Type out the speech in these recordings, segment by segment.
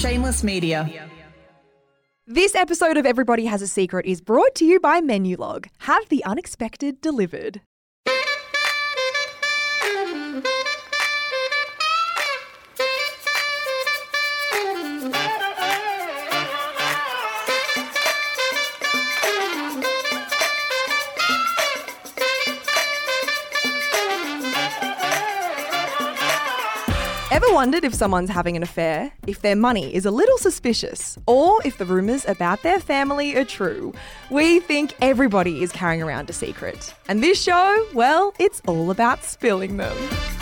Shameless Media. This episode of Everybody Has a Secret is brought to you by Menulog. Have the unexpected delivered. Ever wondered if someone's having an affair, if their money is a little suspicious, or if the rumours about their family are true? We think everybody is carrying around a secret. And this show, well, it's all about spilling them.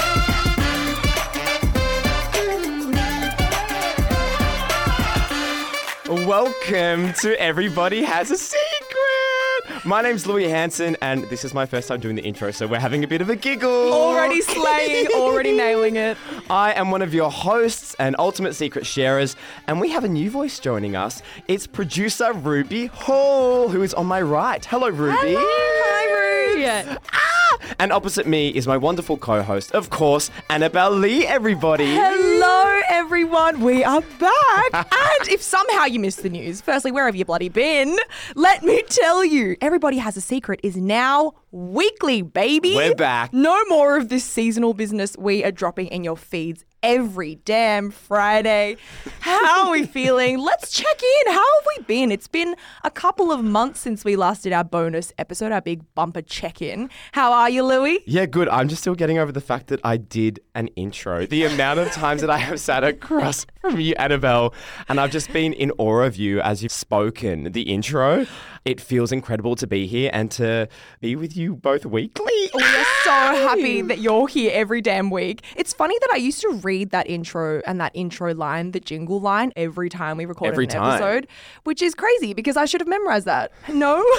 Welcome to Everybody Has a Secret. My name's Louis Hanson, and this is my first time doing the intro, so we're having a bit of a giggle. Already slaying, already nailing it. I am one of your hosts and ultimate secret sharers, and we have a new voice joining us. It's producer Ruby Hall, who is on my right. Hello, Ruby. Hello. Hi, Ruby. And opposite me is my wonderful co-host, of course, Annabelle Lee, everybody. Hello, everyone. We are back. And if somehow you missed the news, firstly, where have you bloody been? Let me tell you, Everybody Has a Secret is now weekly, baby. We're back. No more of this seasonal business we are dropping in your feeds every damn Friday. How are we feeling? Let's check in. How have we been? It's been a couple of months since we last did our bonus episode, our big bumper check-in. How are you, Louis? Yeah, good. I'm just still getting over the fact that I did an intro. The amount of times that I have sat across from you, Annabelle, and I've just been in awe of you as you've spoken the intro. It feels incredible to be here and to be with you both weekly. We are so happy that you're here every damn week. It's funny that I used to read that intro and that intro line, the jingle line, every time we recorded an episode, which is crazy because I should have memorized that. No? No,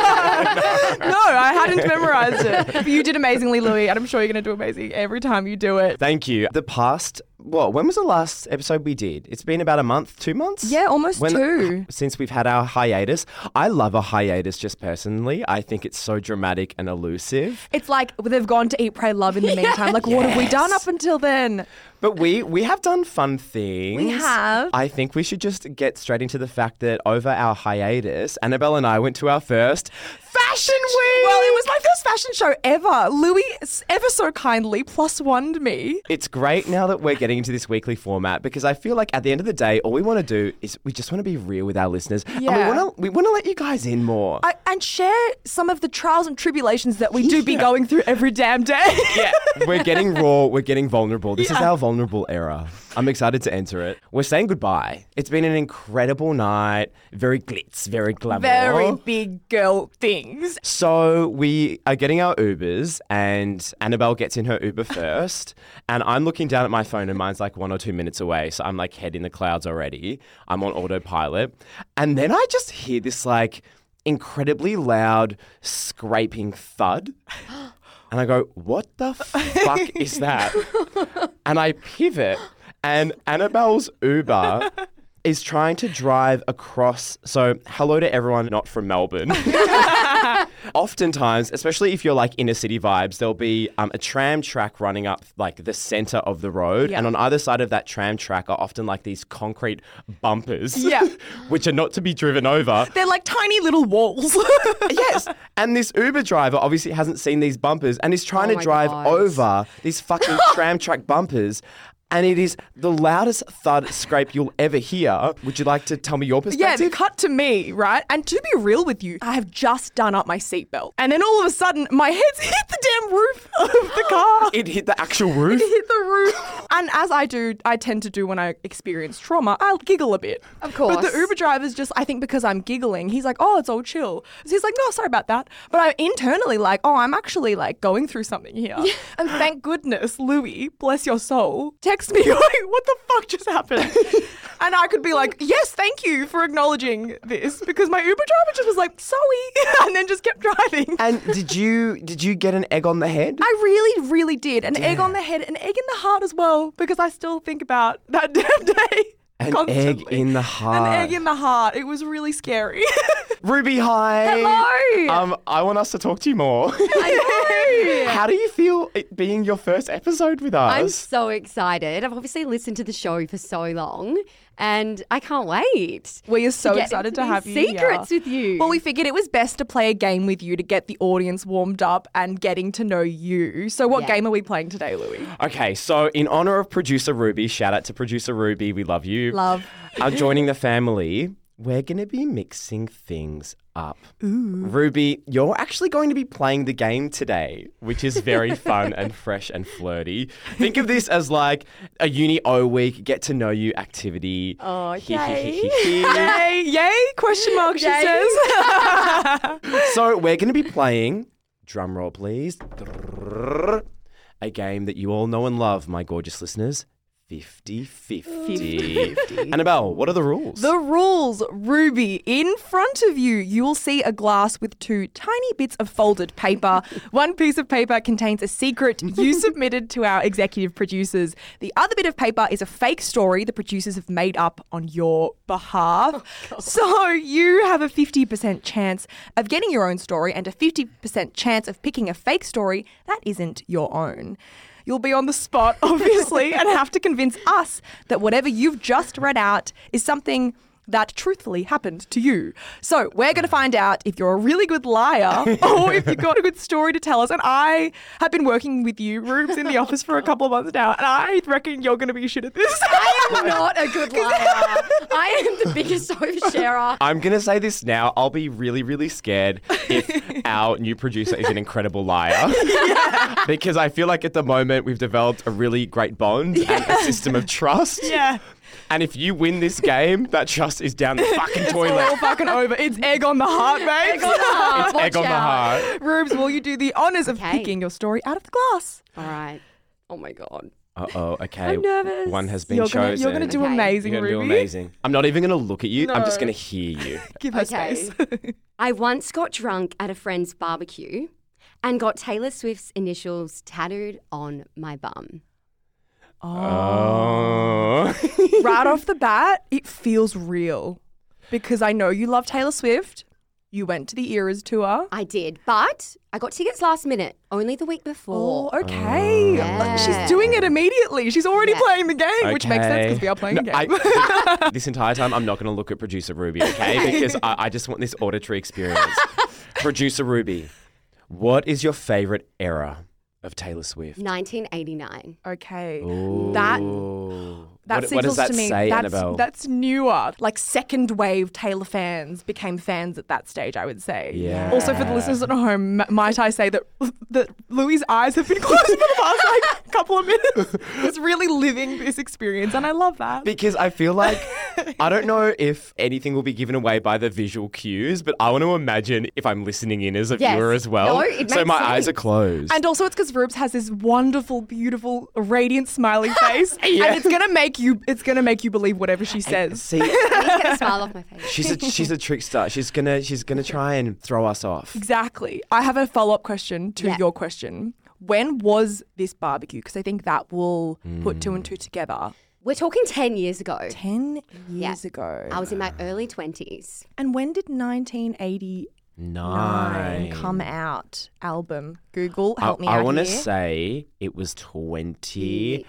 I hadn't memorized it. But you did amazingly, Louis, and I'm sure you're going to do amazing every time you do it. Thank you. The past, when was the last episode we did? It's been about a month, 2 months? Yeah, almost 2. Since we've had our hiatus. I love a hiatus just personally. I think it's so dramatic and elusive. It's like they've gone to eat, pray, love in the meantime. Like, what have we done up until then? But we have done fun things. We have. I think we should just get straight into the fact that over our hiatus, Annabelle and I went to our first Fashion Week. Well, it was my first fashion show ever. Louis ever so kindly +1'd me. It's great now that we're getting into this weekly format because I feel like at the end of the day, all we want to do is we just want to be real with our listeners. Yeah. And we want to let you guys in more. And share some of the trials and tribulations that we do be going through every damn day. Yeah, we're getting raw. We're getting vulnerable. This is our vulnerable era. I'm excited to enter it. We're saying goodbye. It's been an incredible night. Very glitz, very glamour. Very big girl things. So we are getting our Ubers and Annabelle gets in her Uber first and I'm looking down at my phone and mine's like 1 or 2 minutes away. So I'm like head in the clouds already. I'm on autopilot. And then I just hear this like incredibly loud scraping thud. And I go, what the fuck is that? And I pivot and Annabelle's Uber is trying to drive across. So hello to everyone not from Melbourne. Oftentimes, especially if you're like inner city vibes, there'll be a tram track running up like the center of the road. Yeah. And on either side of that tram track are often like these concrete bumpers, which are not to be driven over. They're like tiny little walls. Yes. And this Uber driver obviously hasn't seen these bumpers and is trying to drive over these fucking tram track bumpers. And it is the loudest thud scrape you'll ever hear. Would you like to tell me your perspective? Yeah, cut to me, right? And to be real with you, I have just done up my seatbelt. And then all of a sudden, my head's hit the damn roof of the car. It hit the actual roof? It hit the roof. And as I tend to do when I experience trauma, I'll giggle a bit. Of course. But the Uber driver's just, I think because I'm giggling, he's like, oh, it's all chill. So he's like, no, sorry about that. But I'm internally like, oh, I'm actually like going through something here. Yeah. And thank goodness, Louis, bless your soul, text me going, what the fuck just happened? And I could be like, yes, thank you for acknowledging this, because my Uber driver just was like, sorry, and then just kept driving. And did you get an egg on the head? I really, really did. An egg on the head, an egg in the heart as well, because I still think about that damn day. An constantly. egg in the heart. An egg in the heart. It was really scary. Ruby, hi. Hello. I want us to talk to you more. I know. How do you feel it being your first episode with us? I'm so excited. I've obviously listened to the show for so long and I can't wait. We are so get excited into to have these you secrets here. with you. Well, we figured it was best to play a game with you to get the audience warmed up and getting to know you. So what Yeah. game are we playing today, Louie? Okay, so in honor of producer Ruby, shout out to producer Ruby, we love you. Love. Joining the family, we're going to be mixing things up. Ruby, you're actually going to be playing the game today, which is very fun and fresh and flirty. Think of this as like a uni O week, get to know you activity. Oh, yay. Yay, yay, question mark, she Yay. says. So we're going to be playing, drum roll please, a game that you all know and love, my gorgeous listeners, 50-50. Annabelle, what are the rules? The rules, Ruby. In front of you, you will see a glass with 2 tiny bits of folded paper. One piece of paper contains a secret you submitted to our executive producers. The other bit of paper is a fake story the producers have made up on your behalf. So you have a 50% chance of getting your own story and a 50% chance of picking a fake story that isn't your own. You'll be on the spot, obviously, and have to convince us that whatever you've just read out is something that truthfully happened to you. So we're going to find out if you're a really good liar or if you've got a good story to tell us. And I have been working with you, Rubes, in the office for a couple of months now, and I reckon you're going to be shit at this. I am not a good liar. I am the biggest oversharer. I'm going to say this now. I'll be really, really scared if our new producer is an incredible liar. Because I feel like at the moment we've developed a really great bond and a system of trust. Yeah. And if you win this game, that trust is down the fucking All toilet. fucking over. It's egg on the heart, mate. Egg on the heart. It's egg on the Watch out. heart. Rubes, will you do the honours of Okay. picking your story out of the glass? All right. Oh my God. Uh-oh, okay. I'm nervous. One has been You're chosen. gonna do Okay. amazing, You're gonna do Ruby. amazing. I'm not even going to look at you. I'm just No. going to hear you. Give her Okay. space. I once got drunk at a friend's barbecue and got Taylor Swift's initials tattooed on my bum. Oh. Right off the bat, it feels real because I know you love Taylor Swift. You went to the Eras tour. I did, but I got tickets last minute, only the week before. Oh, okay. Yeah. She's doing it immediately. She's already Yeah. playing the game, which makes sense because we are playing a game. This entire time, I'm not going to look at producer Ruby, okay? Because I just want this auditory experience. Producer Ruby, what is your favorite era of Taylor Swift? 1989. Okay. Ooh. That what signals does that to me say, Annabelle? that's newer. Like second wave Taylor fans became fans at that stage, I would say. Yeah. Also, for the listeners at home, might I say that Louie's eyes have been closed for the past like couple of minutes. He's really living this experience, and I love that. Because I feel like, I don't know if anything will be given away by the visual cues, but I want to imagine if I'm listening in as a Yes. viewer as well. No, it so makes my eyes sense. are closed. And also, it's because Rubes has this wonderful, beautiful, radiant, smiley face, Yeah. and it's gonna make you believe whatever she says. See, I need to get a smile off my face. she's a trickster. She's gonna try and throw us off. Exactly. I have a follow-up question to Yeah. your question. When was this barbecue? Because I think that will put 2 and 2 together. We're talking 10 years ago. 10 Yeah. years ago. I was in my early 20s. And when did 1989 Nine. come out? Album. Google, help me I out want to here. say it was 20.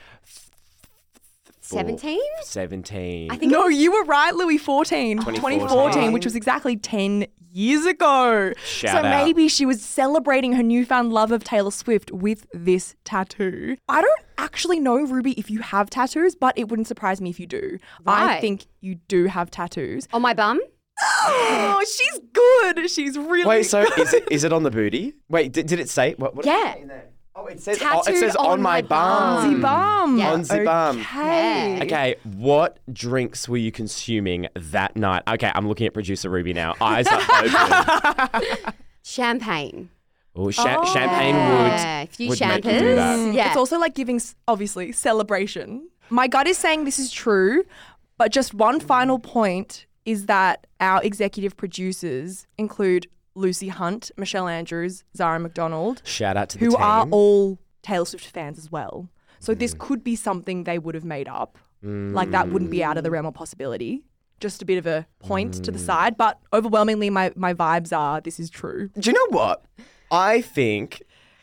17? 17. I think No, you were right, Louis. 2014, which was exactly 10 years ago. Shout so out. maybe she was celebrating her newfound love of Taylor Swift with this tattoo. I don't actually know, Ruby, if you have tattoos, but it wouldn't surprise me if you do. I Right. think you do have tattoos. on my bum. Oh, she's good. She's really Wait, so is it on the booty? Wait, did it say what Yeah. Oh, it says Tattooed on my bum. The bum. Yeah. On the bum. Okay. Yeah. Okay, what drinks were you consuming that night? Okay, I'm looking at producer Ruby now. Eyes are open. Champagne. Oh, champagne Yeah, a would few make you do champers. that. Yeah. It's also like giving, obviously, celebration. My gut is saying this is true, but just one final point is that our executive producers include Lucy Hunt, Michelle Andrews, Zara McDonald, Shout out to the who team. are all Taylor Swift fans as well. So this could be something they would have made up. Like that wouldn't be out of the realm of possibility. Just a bit of a point to the side, but overwhelmingly my vibes are this is true. Do you know what? I think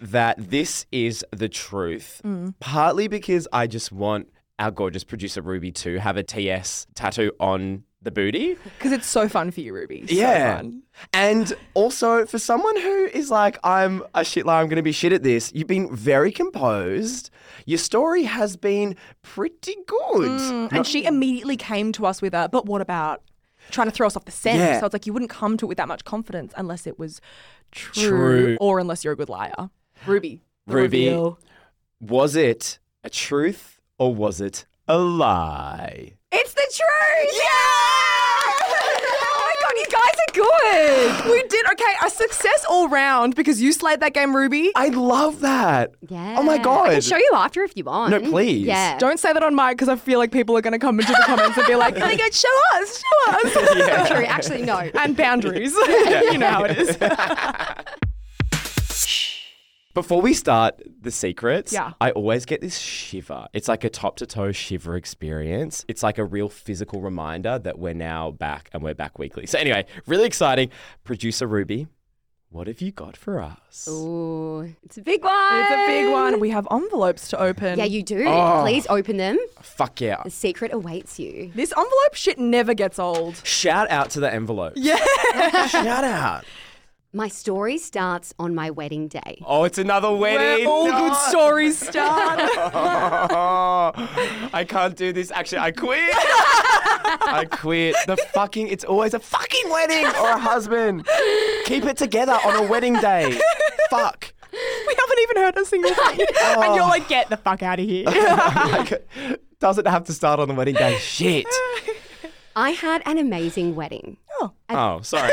that this is the truth, partly because I just want our gorgeous producer Ruby to have a TS tattoo on the booty. Because it's so fun for you, Ruby. So Yeah. fun. And also for someone who is like, I'm a shit liar, I'm going to be shit at this, you've been very composed. Your story has been pretty good. And she immediately came to us with a, but what about trying to throw us off the scent? Yeah. So it's like you wouldn't come to it with that much confidence unless it was True. or unless you're a good liar. Ruby. the Ruby. reveal. Was it a truth or was it a lie? It's the truth! Yeah! Oh my God, you guys are good. We did. Okay, a success all round because you slayed that game, Ruby. I love that. Yeah. Oh my God. I can show you after if you want. No, please. Yeah. Don't say that on mic because I feel like people are going to come into the comments and be like, "Oh my God, show us, show us." Yeah. True. Actually, no. And boundaries. You know how it is. Before we start the secrets, Yeah. I always get this shiver. It's like a top to toe shiver experience. It's like a real physical reminder that we're now back and we're back weekly. So anyway, really exciting. Producer Ruby, what have you got for us? Ooh, it's a big one. It's a big one. We have envelopes to open. Yeah, you do. Oh. Please open them. Fuck yeah. The secret awaits you. This envelope shit never gets old. Shout out to the envelope. Yeah. Shout out. My story starts on my wedding day. Oh, it's another wedding. Where all No. good stories start. I can't do this. Actually, I quit. I quit. It's always a fucking wedding or a husband. Keep it together on a wedding day. Fuck. We haven't even heard a single thing. And you're like, get the fuck out of here. Like, doesn't have to start on the wedding day. Shit. I had an amazing wedding. Oh, sorry.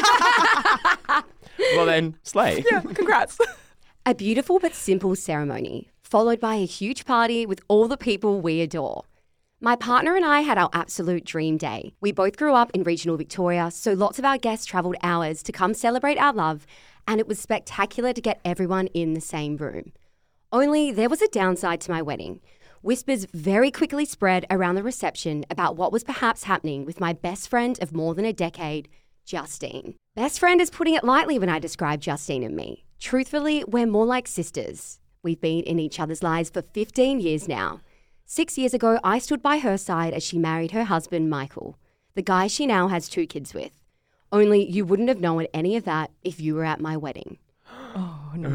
Well then, slay. Yeah, congrats. A beautiful but simple ceremony, followed by a huge party with all the people we adore. My partner and I had our absolute dream day. We both grew up in regional Victoria, so lots of our guests travelled hours to come celebrate our love, and it was spectacular to get everyone in the same room. Only there was a downside to my wedding. Whispers very quickly spread around the reception about what was perhaps happening with my best friend of more than a decade, Justine. Best friend is putting it lightly when I describe Justine and me. Truthfully, we're more like sisters. We've been in each other's lives for 15 years now. 6 years ago, I stood by her side as she married her husband, Michael, the guy she now has 2 kids with. Only you wouldn't have known any of that if you were at my wedding. Oh, no.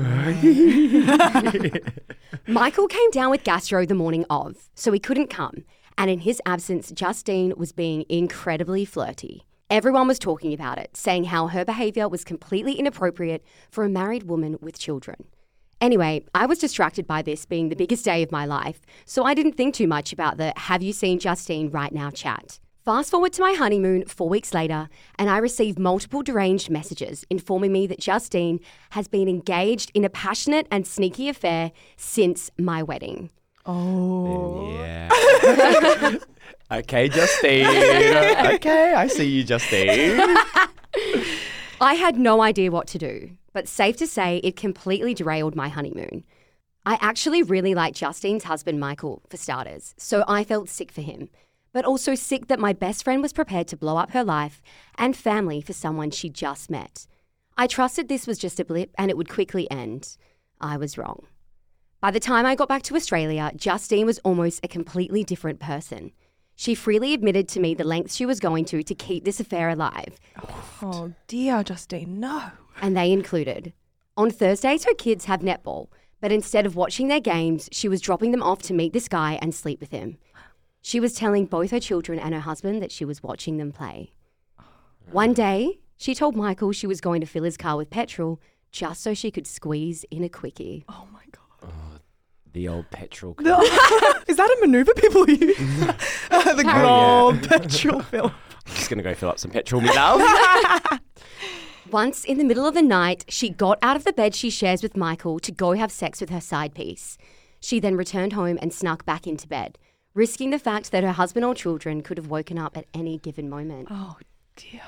Michael came down with gastro the morning of, so he couldn't come. And in his absence, Justine was being incredibly flirty. Everyone was talking about it, saying how her behaviour was completely inappropriate for a married woman with children. Anyway, I was distracted by this being the biggest day of my life, so I didn't think too much about the "have you seen Justine right now" chat. Fast forward to my honeymoon 4 weeks later, and I received multiple deranged messages informing me that Justine has been engaged in a passionate and sneaky affair since my wedding. Oh. Yeah. Okay, Justine. Okay, I see you, Justine. I had no idea what to do, but safe to say it completely derailed my honeymoon. I actually really liked Justine's husband, Michael, for starters, so I felt sick for him, but also sick that my best friend was prepared to blow up her life and family for someone she just met. I trusted this was just a blip and it would quickly end. I was wrong. By the time I got back to Australia, Justine was almost a completely different person. She freely admitted to me the lengths she was going to keep this affair alive. Oh, dear, Justine, no. And they included: on Thursdays, her kids have netball, but instead of watching their games, she was dropping them off to meet this guy and sleep with him. She was telling both her children and her husband that she was watching them play. One day, she told Michael she was going to fill his car with petrol just so she could squeeze in a quickie. Oh, my God. The old petrol. Is that a maneuver people use? The good old petrol fill. I'm just going to go fill up some petrol, me love. Once in the middle of the night, she got out of the bed she shares with Michael to go have sex with her side piece. She then returned home and snuck back into bed, risking the fact that her husband or children could have woken up at any given moment. Oh, dear.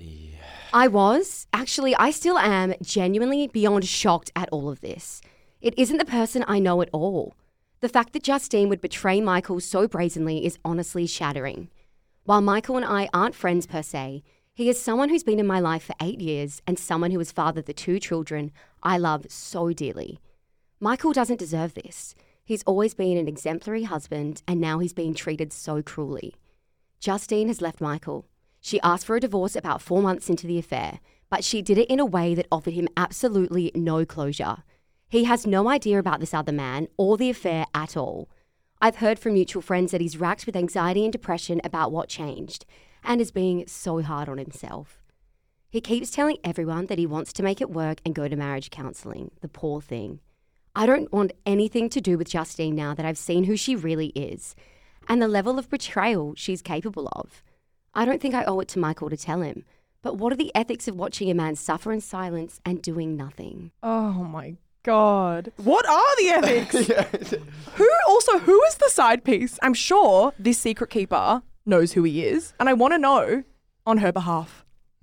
I still am genuinely beyond shocked at all of this. It isn't the person I know at all. The fact that Justine would betray Michael so brazenly is honestly shattering. While Michael and I aren't friends per se, he is someone who's been in my life for 8 years and someone who has fathered the 2 children I love so dearly. Michael doesn't deserve this. He's always been an exemplary husband, and now he's being treated so cruelly. Justine has left Michael. She asked for a divorce about 4 months into the affair, but she did it in a way that offered him absolutely no closure. He has no idea about this other man or the affair at all. I've heard from mutual friends that he's racked with anxiety and depression about what changed, and is being so hard on himself. He keeps telling everyone that he wants to make it work and go to marriage counselling, the poor thing. I don't want anything to do with Justine now that I've seen who she really is, and the level of betrayal she's capable of. I don't think I owe it to Michael to tell him, but what are the ethics of watching a man suffer in silence and doing nothing? Oh my God. What are the ethics? Who is the side piece? I'm sure this secret keeper knows who he is, and I want to know on her behalf.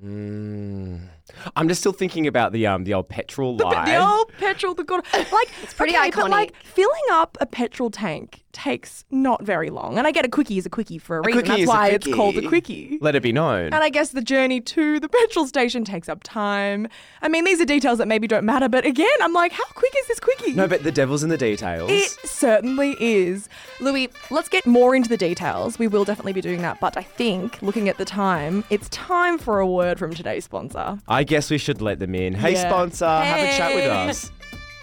I'm just still thinking about the old petrol line. The old petrol, it's pretty iconic. But like filling up a petrol tank takes not very long. And I get a quickie is a quickie for a reason. That's why it's called a quickie. Let it be known. And I guess the journey to the petrol station takes up time. I mean, these are details that maybe don't matter, but again, I'm like, how quick is this quickie? No, but the devil's in the details. It certainly is. Louis, let's get more into the details. We will definitely be doing that. But I think, looking at the time, it's time for a word from today's sponsor. I guess we should let them in. Hey, Yeah. sponsor, have a chat with us.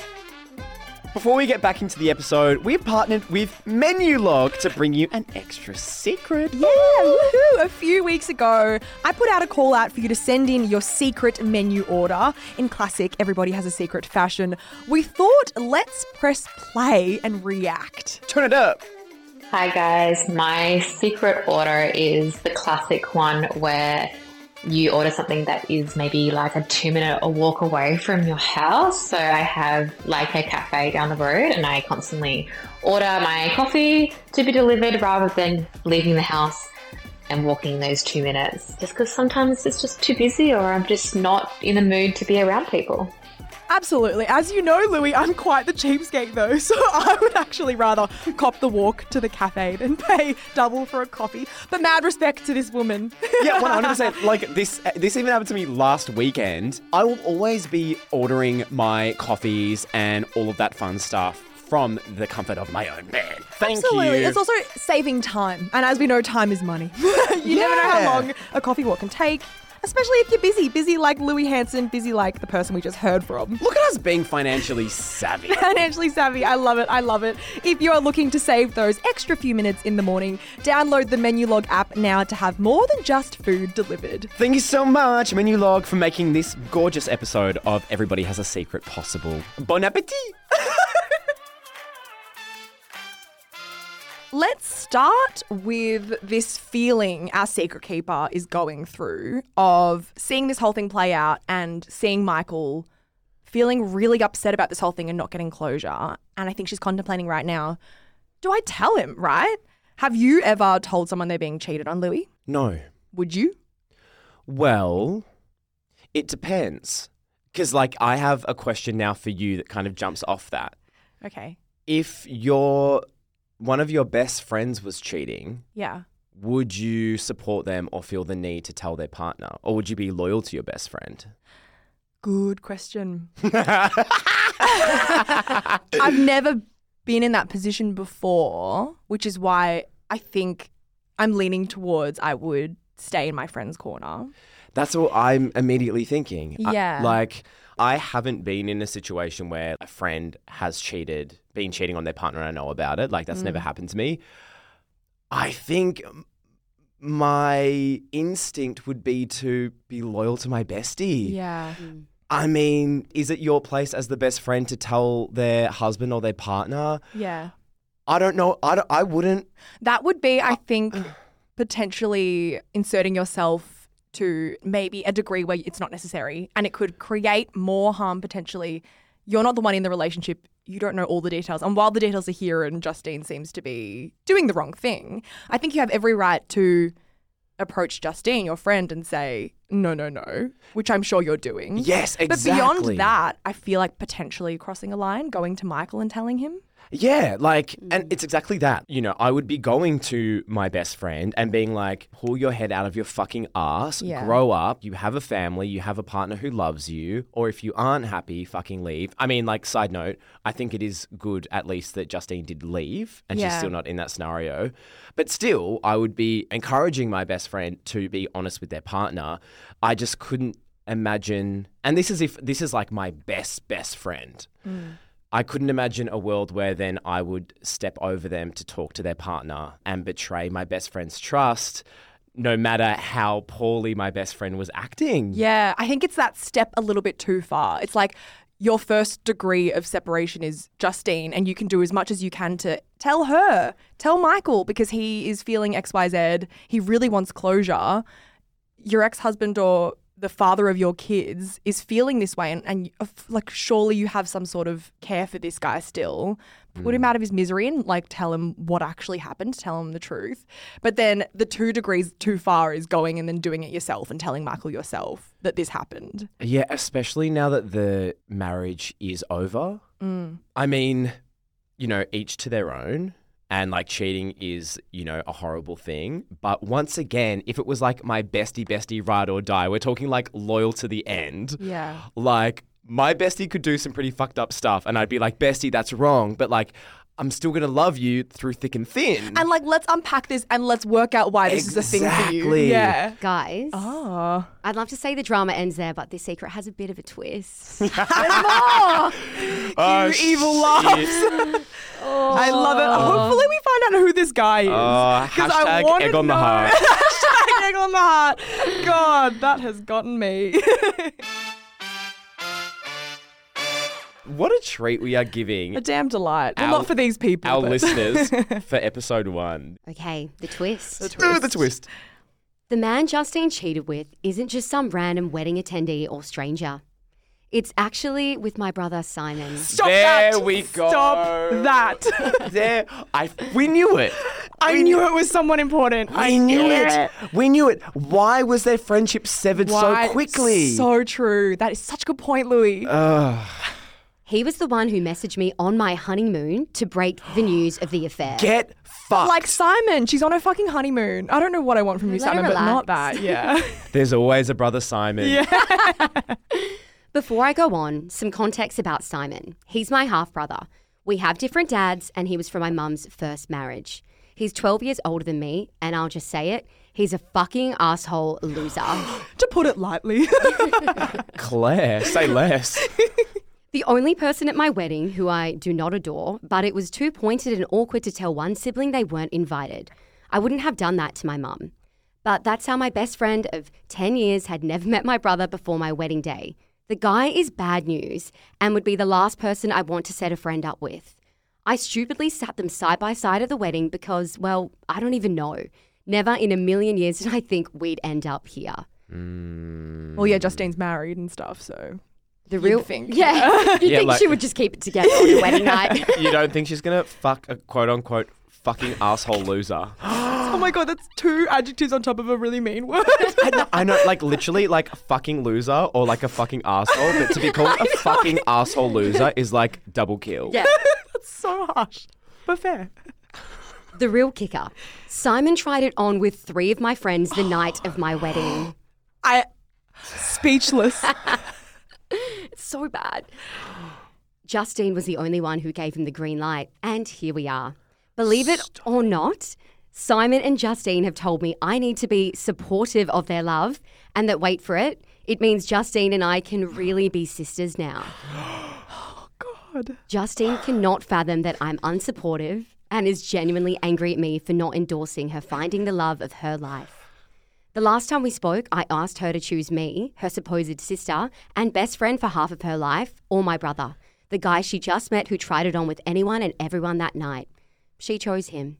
Before we get back into the episode, we've partnered with Menulog to bring you an extra secret. Yeah, woohoo! A few weeks ago, I put out a call out for you to send in your secret menu order. In classic Everybody Has a Secret fashion, we thought, let's press play and react. Turn it up. Hi guys, my secret order is the classic one where you order something that is maybe like a 2-minute walk away from your house. So I have like a cafe down the road and I constantly order my coffee to be delivered rather than leaving the house and walking those 2 minutes, just because sometimes it's just too busy or I'm just not in the mood to be around people. Absolutely. As you know, Louis, I'm quite the cheapskate though, so I would actually rather cop the walk to the cafe than pay double for a coffee. But mad respect to this woman. Yeah, 100%. Like this even happened to me last weekend. I will always be ordering my coffees and all of that fun stuff from the comfort of my own bed. Thank Absolutely. you. It's also saving time. And as we know, time is money. You never know how long a coffee walk can take. Especially if you're busy like Louis Hansen, busy like the person we just heard from. Look at us being financially savvy. Financially savvy. I love it. If you're looking to save those extra few minutes in the morning, download the Menulog app now to have more than just food delivered. Thank you so much, Menulog, for making this gorgeous episode of Everybody Has a Secret possible. Bon appetit! Let's start with this feeling our secret keeper is going through of seeing this whole thing play out and seeing Michael feeling really upset about this whole thing and not getting closure. And I think she's contemplating right now, do I tell him, right? Have you ever told someone they're being cheated on, Louis? No. Would you? Well, it depends. Because, I have a question now for you that kind of jumps off that. Okay. If one of your best friends was cheating, Yeah. would you support them or feel the need to tell their partner? Or would you be loyal to your best friend? Good question. I've never been in that position before, which is why I think I'm leaning towards I would stay in my friend's corner. That's what I'm immediately thinking. Yeah. I haven't been in a situation where a friend has been cheating on their partner and I know about it. That's never happened to me. I think my instinct would be to be loyal to my bestie. Yeah. I mean, is it your place as the best friend to tell their husband or their partner? Yeah. I don't know. I wouldn't. That would be, I think, potentially inserting yourself to maybe a degree where it's not necessary and it could create more harm potentially. You're not the one in the relationship. You don't know all the details. And while the details are here and Justine seems to be doing the wrong thing, I think you have every right to approach Justine, your friend, and say, no, which I'm sure you're doing. Yes, exactly. But beyond that, I feel like potentially crossing a line, going to Michael and telling him. Yeah, like, and it's exactly that. You know, I would be going to my best friend and being like, pull your head out of your fucking ass, Yeah. grow up, you have a family, you have a partner who loves you, or if you aren't happy, fucking leave. I mean, like, side note, I think it is good at least that Justine did leave and she's Yeah. still not in that scenario. But still, I would be encouraging my best friend to be honest with their partner. I just couldn't imagine, and this is like my best friend. I couldn't imagine a world where then I would step over them to talk to their partner and betray my best friend's trust, no matter how poorly my best friend was acting. Yeah, I think it's that step a little bit too far. It's like your first degree of separation is Justine, and you can do as much as you can to tell Michael, because he is feeling XYZ. He really wants closure. Your ex-husband or the father of your kids is feeling this way, and like, surely you have some sort of care for this guy still. Put him out of his misery and like tell him what actually happened, tell him the truth. But then the 2 degrees too far is going and then doing it yourself and telling Michael yourself that this happened. Yeah, especially now that the marriage is over. I mean, you know, each to their own. And like cheating is, you know, a horrible thing. But once again, if it was like my bestie ride or die, we're talking like loyal to the end. Yeah. Like my bestie could do some pretty fucked up stuff and I'd be like, bestie, that's wrong. But like, I'm still going to love you through thick and thin. And like, let's unpack this and let's work out why this is a thing for you. Exactly. Yeah. Guys, Oh. I'd love to say the drama ends there, but this secret has a bit of a twist. There's more. Oh, You evil shit. laughs. I love it. Hopefully we find out who this guy is. 'Cause I Hashtag wanna egg on the know. heart. Hashtag egg on the heart. God, that has gotten me. What a treat we are giving A damn delight. Well, Our- not for these people. our but- listeners for episode 1. Okay, the twist. Ooh, the twist. The man Justine cheated with isn't just some random wedding attendee or stranger. It's actually with my brother Simon. Stop There that. we go. Stop that. There, we knew it. I knew it was someone important. I knew it. We knew it. Why was their friendship severed Why? so quickly? So true. That is such a good point, Louis. He was the one who messaged me on my honeymoon to break the news of the affair. Get fucked. Like Simon, she's on her fucking honeymoon. I don't know what I want from you, Let her Simon, but not relax. that. Yeah. There's always a brother Simon. Yeah. Before I go on, some context about Simon. He's my half-brother. We have different dads, and he was from my mum's first marriage. He's 12 years older than me, and I'll just say it, he's a fucking asshole loser. To put it lightly. Claire, say less. The only person at my wedding who I do not adore, but it was too pointed and awkward to tell one sibling they weren't invited. I wouldn't have done that to my mum. But that's how my best friend of 10 years had never met my brother before my wedding day. The guy is bad news and would be the last person I want to set a friend up with. I stupidly sat them side by side at the wedding because, well, I don't even know. Never in a million years did I think we'd end up here. Well, yeah, Justine's married and stuff, so. The real think. Yeah. You'd Yeah, think like- she would just keep it together on your wedding night. You don't think she's going to fuck a quote-unquote fucking asshole loser? Oh my God, that's 2 adjectives on top of a really mean word. I know, like literally like a fucking loser or like a fucking asshole, but to be called a fucking asshole loser is like double kill. Yeah. That's so harsh, but fair. The real kicker. Simon tried it on with 3 of my friends the night of my wedding. Speechless. It's so bad. Justine was the only one who gave him the green light, and here we are. Believe it or not, Simon and Justine have told me I need to be supportive of their love, and that, wait for it, it means Justine and I can really be sisters now. God. Justine cannot fathom that I'm unsupportive and is genuinely angry at me for not endorsing her finding the love of her life. The last time we spoke, I asked her to choose me, her supposed sister, and best friend for half of her life, or my brother, the guy she just met who tried it on with anyone and everyone that night. She chose him.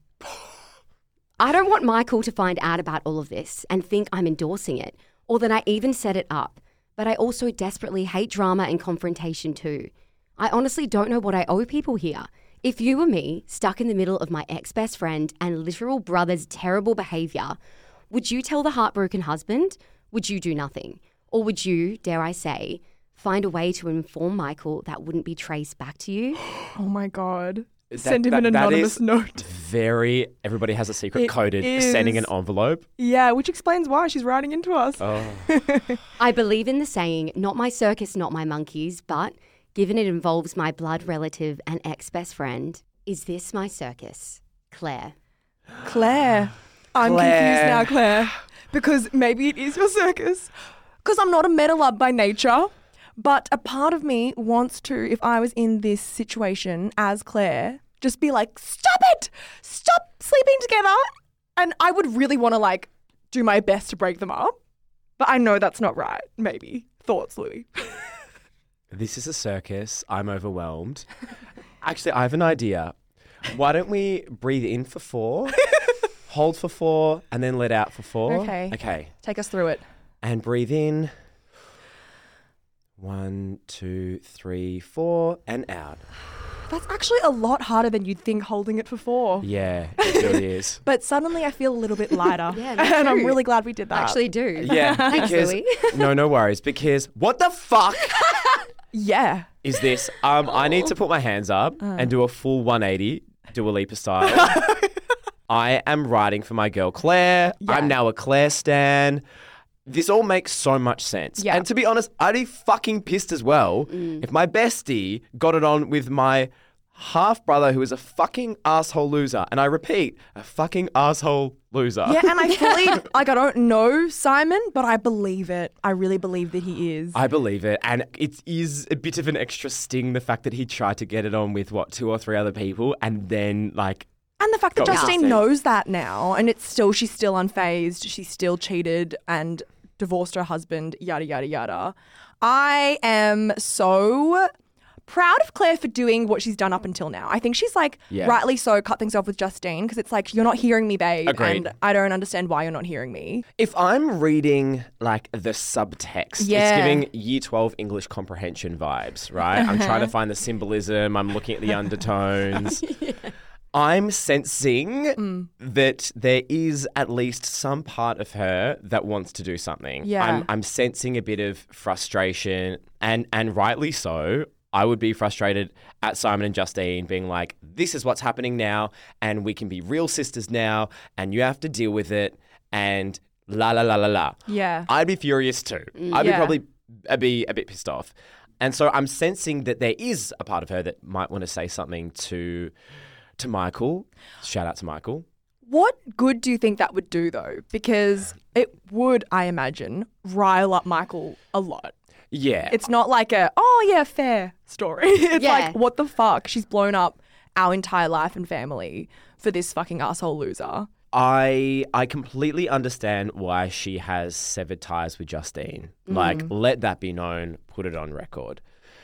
I don't want Michael to find out about all of this and think I'm endorsing it, or that I even set it up, but I also desperately hate drama and confrontation too. I honestly don't know what I owe people here. If you were me, stuck in the middle of my ex-best friend and literal brother's terrible behaviour, would you tell the heartbroken husband? Would you do nothing? Or would you, dare I say, find a way to inform Michael that wouldn't be traced back to you? Oh my God. Send him an anonymous note. Everybody has a secret It coded is. sending an envelope. Yeah, which explains why she's writing into us. Oh. I believe in the saying, not my circus, not my monkeys, but given it involves my blood relative and ex-best friend, is this my circus? Claire. Claire. I'm confused now, Claire. Because maybe it is your circus. Because I'm not a meddler by nature. But a part of me wants to, if I was in this situation as Claire, just be like, stop it! Stop sleeping together! And I would really want to like do my best to break them up. But I know that's not right. Maybe. Thoughts, Louis? This is a circus. I'm overwhelmed. Actually, I have an idea. Why don't we breathe in for 4, hold for 4, and then let out for 4? Okay. Okay. Take us through it. And breathe in. 1, 2, 3, 4, and out. That's actually a lot harder than you'd think holding it for 4. Yeah, it really is. But suddenly I feel a little bit lighter. Yeah, me and I'm too. really glad we did that. I actually do. Yeah, Thanks, because Louis. no worries. Because what the fuck Yeah. is this? I need to put my hands up and do a full 180, Dua Lipa style. I am writing for my girl Claire. Yeah. I'm now a Claire stan. This all makes so much sense. Yeah. And to be honest, I'd be fucking pissed as well if my bestie got it on with my half brother who is a fucking asshole loser. And I repeat, a fucking asshole loser. Yeah, and I fully, like, I don't know Simon, but I believe it. I really believe that he is. I believe it. And it is a bit of an extra sting, the fact that he tried to get it on with, 2 or 3 other people and then, And the fact that Got Justine nothing. knows that now, and she's still unfazed, she still cheated and divorced her husband, yada, yada, yada. I am so proud of Claire for doing what she's done up until now. I think she's rightly so, cut things off with Justine because it's like, you're not hearing me, babe. Agreed. And I don't understand why you're not hearing me. if I'm reading the subtext, Yeah. it's giving year 12 English comprehension vibes, right? I'm trying to find the symbolism. I'm looking at the undertones. I'm sensing that there is at least some part of her that wants to do something. Yeah. I'm sensing a bit of frustration and rightly so. I would be frustrated at Simon and Justine being like, this is what's happening now and we can be real sisters now and you have to deal with it and la la la la la. Yeah. I'd be furious too. I'd Yeah. be a bit pissed off. And so I'm sensing that there is a part of her that might want to say something to Michael. Shout out to Michael. What good do you think that would do, though? Because it would, I imagine, rile up Michael a lot. Yeah. It's not like fair story. It's Yeah. like, what the fuck? She's blown up our entire life and family for this fucking asshole loser. I completely understand why she has severed ties with Justine. Let that be known, put it on record.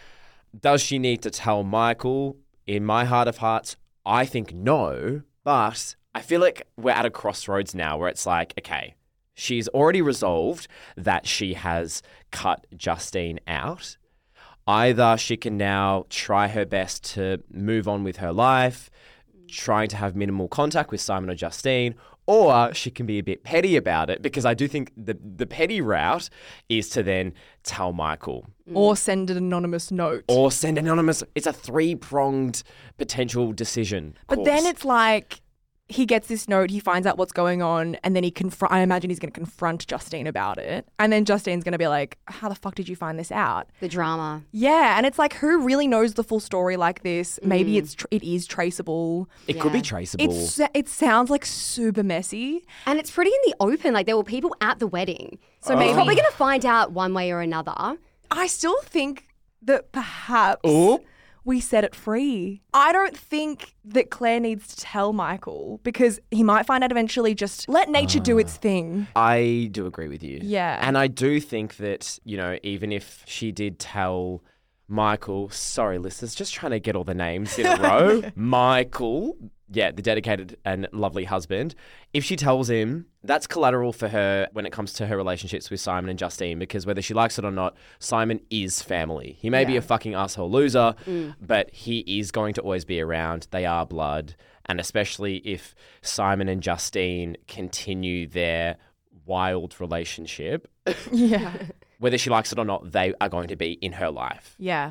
Does she need to tell Michael? In my heart of hearts, I think no, but I feel like we're at a crossroads now where it's like, okay, she's already resolved that she has cut Justine out. Either she can now try her best to move on with her life, trying to have minimal contact with Simon or Justine, or she can be a bit petty about it, because I do think the petty route is to then tell Michael. Or send an anonymous note. Or send anonymous. It's a 3-pronged potential decision. But then it's like, he gets this note, he finds out what's going on, and then I imagine he's going to confront Justine about it. And then Justine's going to be like, how the fuck did you find this out? The drama. Yeah, and it's like, who really knows the full story like this? Maybe it is traceable. It could be Yeah. traceable. It sounds like super messy. And it's pretty in the open. Like, there were people at the wedding. So we're probably going to find out one way or another. I still think that perhaps Ooh. we set it free. I don't think that Claire needs to tell Michael, because he might find out eventually. Just let nature do its thing. I do agree with you. Yeah. And I do think that, even if she did tell Michael, sorry, listeners, just trying to get all the names in a row. Michael, the dedicated and lovely husband. If she tells him, that's collateral for her when it comes to her relationships with Simon and Justine, because whether she likes it or not, Simon is family. He may be a fucking asshole loser, but he is going to always be around. They are blood. And especially if Simon and Justine continue their wild relationship, Yeah. whether she likes it or not, they are going to be in her life. Yeah.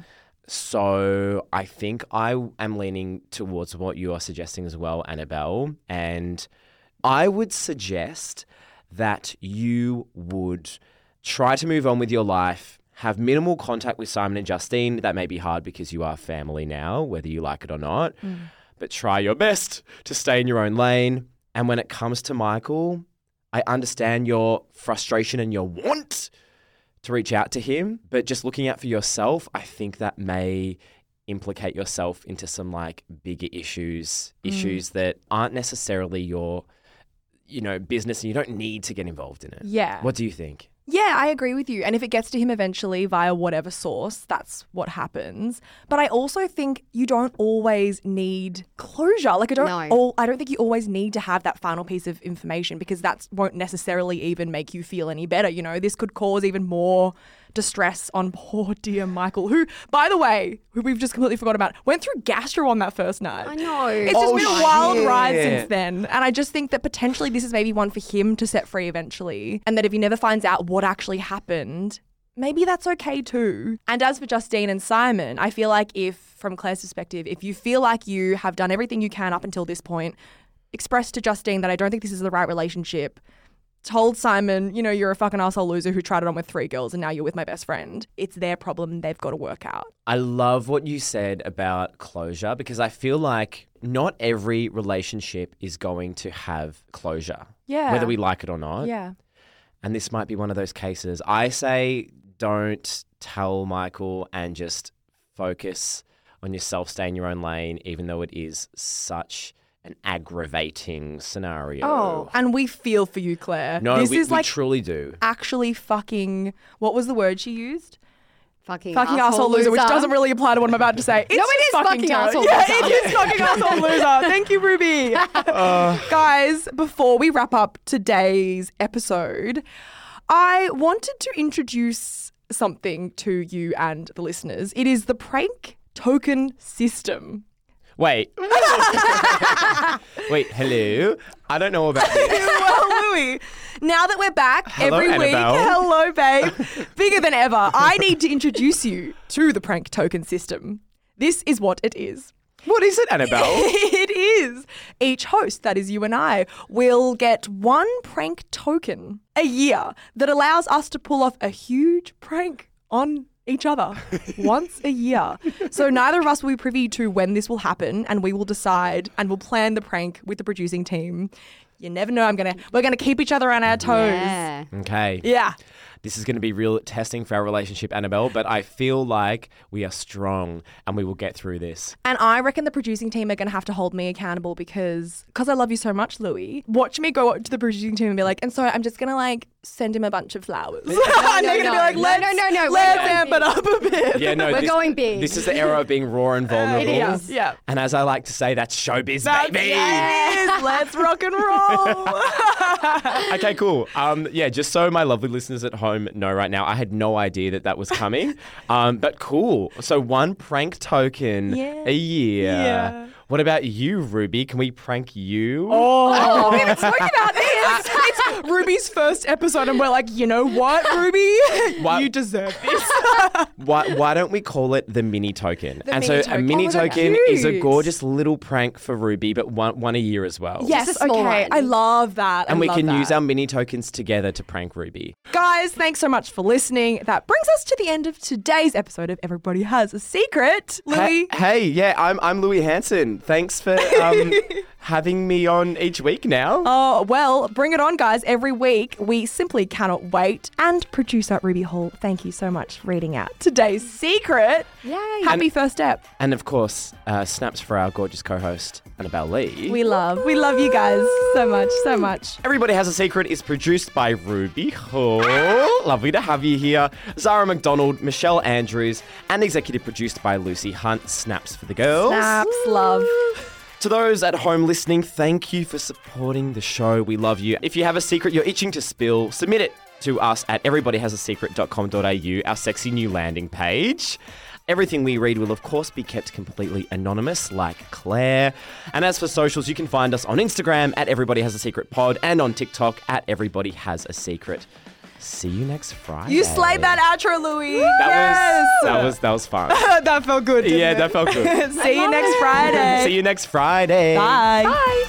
So I think I am leaning towards what you are suggesting as well, Annabelle. And I would suggest that you would try to move on with your life, have minimal contact with Simon and Justine. That may be hard because you are family now, whether you like it or not. But try your best to stay in your own lane. And when it comes to Michael, I understand your frustration and your want to reach out to him, but just looking out for yourself, I think that may implicate yourself into some like bigger issues that aren't necessarily your, business, and you don't need to get involved in it. Yeah. What do you think? Yeah, I agree with you. And if it gets to him eventually via whatever source, that's what happens. But I also think you don't always need closure. Like I don't think you always need to have that final piece of information, because that won't necessarily even make you feel any better. This could cause even more distress on poor dear Michael, who, by the way, who we've just completely forgot about, went through gastro on that first night. I know. It's just been a wild ride shit. since then. And I just think that potentially this is maybe one for him to set free eventually. And that if he never finds out what actually happened, maybe that's okay too. And as for Justine and Simon, I feel like from Claire's perspective, if you feel like you have done everything you can up until this point, express to Justine that I don't think this is the right relationship. Told Simon, you're a fucking asshole loser who tried it on with 3 girls and now you're with my best friend. It's their problem. They've got to work out. I love what you said about closure, because I feel like not every relationship is going to have closure. Yeah. Whether we like it or not. Yeah. And this might be one of those cases. I say don't tell Michael and just focus on yourself, stay in your own lane, even though it is such an aggravating scenario. Oh, and we feel for you, Claire. No, this we is like truly do. actually fucking, what was the word she used? Fucking asshole loser, which doesn't really apply to what I'm about to say. It's No, it just is fucking terrible. asshole Yeah, loser. it is fucking asshole loser. Thank you, Ruby. Guys, before we wrap up today's episode, I wanted to introduce something to you and the listeners. It is the prank token system. Wait. Wait, hello? I don't know about this. Well, Louis, now that we're back Hello, every week, Annabelle. hello, babe, bigger than ever, I need to introduce you to the prank token system. This is what it is. What is it, Annabelle? It is. Each host, that is you and I, will get 1 prank token a year that allows us to pull off a huge prank on each other once a year. So neither of us will be privy to when this will happen, and we will decide and we'll plan the prank with the producing team. You never know. We're gonna keep each other on our toes. Yeah. Okay. Yeah. This is going to be real testing for our relationship, Annabelle, but I feel like we are strong and we will get through this. And I reckon the producing team are going to have to hold me accountable because I love you so much, Louis. Watch me go up to the producing team and be like, and so I'm just going to send him a bunch of flowers. And they're going to be like, let's amp it up a bit. Yeah, no, We're going big. This is the era of being raw and vulnerable. It is, yeah. And as I like to say, that's showbiz, baby. Yes, let's rock and roll. Okay, cool. Just so my lovely listeners at home know right now, I had no idea that was coming. But cool. So 1 prank token a year. Yeah. What about you, Ruby? Can we prank you? Oh, we haven't spoken about this. It's Ruby's first episode, and we're like, you know what, Ruby? What? You deserve this. Why don't we call it the mini token? The and mini so a token. mini Oh, that's token is a cute. gorgeous little prank for Ruby, but one a year as well. Yes, Just a small okay. one. I love that. And we love can that. use our mini tokens together to prank Ruby. Guys, thanks so much for listening. That brings us to the end of today's episode of Everybody Has a Secret. Louis. Hey, yeah, I'm Louis Hansen. Thanks for having me on each week now. Oh, well, bring it on, guys. Every week, we simply cannot wait. And producer Ruby Hall, thank you so much for reading out today's secret. Yay. Happy first step. And of course, snaps for our gorgeous co-host, Annabelle Lee. We love you guys so much, so much. Everybody Has a Secret is produced by Ruby Hall. Lovely to have you here. Zara McDonald, Michelle Andrews, and executive produced by Lucy Hunt. Snaps for the girls. Snaps, love. To those at home listening, thank you for supporting the show. We love you. If you have a secret you're itching to spill, submit it to us at everybodyhasasecret.com.au, our sexy new landing page. Everything we read will, of course, be kept completely anonymous, like Claire. And as for socials, you can find us on Instagram at Everybody Has a Secret Pod and on TikTok at Everybody Has a Secret. see you next Friday. You slayed that outro, Louis. That was fun. That felt good. Didn't Yeah, it? that felt good. See you next Friday. See you next Friday. Bye. Bye.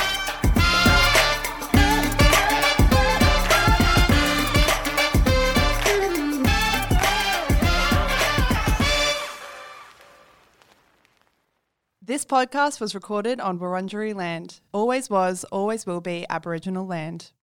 This podcast was recorded on Wurundjeri land. Always was, always will be Aboriginal land.